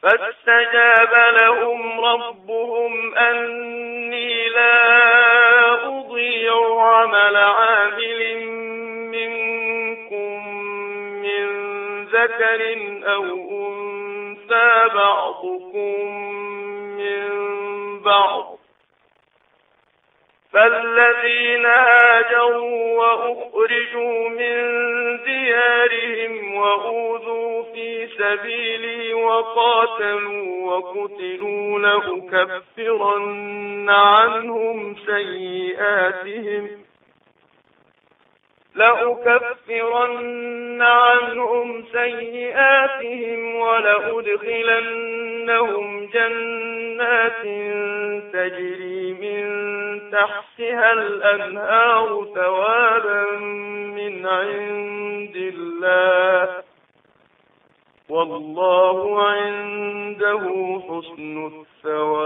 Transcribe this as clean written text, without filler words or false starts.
فاستجاب لهم ربهم أني لا أضيع عمل عامل منكم من ذكر أو أنثى بعضكم من بعض، فالذين هاجروا وأخرجوا من ديارهم وأوذوا في سبيلي وقاتلوا وقتلوا لأكفرن عنهم سيئاتهم ولأدخلنهم جنات تجري من تحتها الأنهار ثوابا من عند الله، والله عنده حسن الثواب.